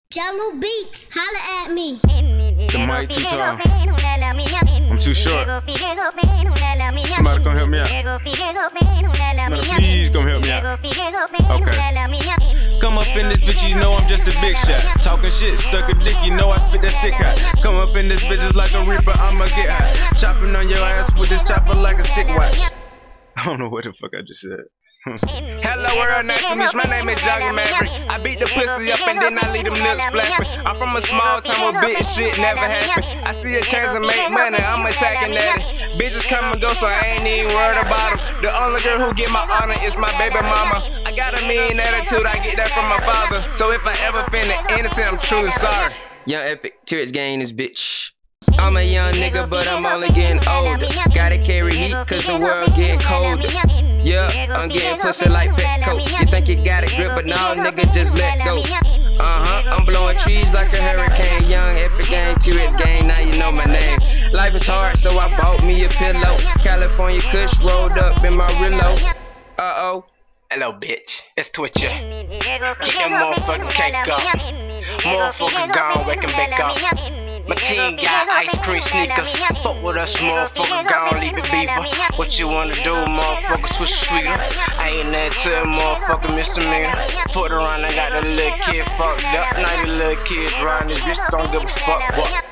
Jello Beats, holla at me. The mic too tall. I'm too short. Somebody come help me out. Somebody please come help me out. Okay. Come up in this bitch, you know I'm just a big shot. Talking shit, suck a dick, you know I spit that sick hot. Come up in this bitch just like a reaper, I'ma get hot. Chopping on your ass with this chopper like a sick watch. I don't know what the fuck I just said. Hello world, nice to meet you. My name is Joggy Maverick. I beat the pussy up and then I leave them lips flapping. I'm from a small town where big shit never happen. I see a chance to make money, I'm attacking that. Bitches come and go, so I ain't even worried about them. The only girl who get my honor is my baby mama. I got a mean attitude, I get that from my father. So if I ever offend the innocent, I'm truly sorry. Young Epic, T-Rex gang this bitch. I'm a young nigga, but I'm only getting older. Gotta carry heat, cause the world getting colder. Yeah, I'm getting pussy like Petco. You think you got a grip, but no, nigga, just let go. I'm blowing trees like a hurricane. Young Epic gang, T-Rex gang, now you know my name. Life is hard, so I bought me a pillow. California Kush rolled up in my reload. Uh-oh. Hello bitch, it's Twitcher. Get that motherfucking cake up. Motherfucker gone, wake and bake up. My team got ice cream sneakers. Fuck with us, motherfucker, gone, leave it beaver. What you wanna do, motherfucker, switch sweeter. I ain't that to a motherfucker misdemeanor. Put around, I got the little kid fucked up. Now the little kid driving this bitch, don't give a fuck what.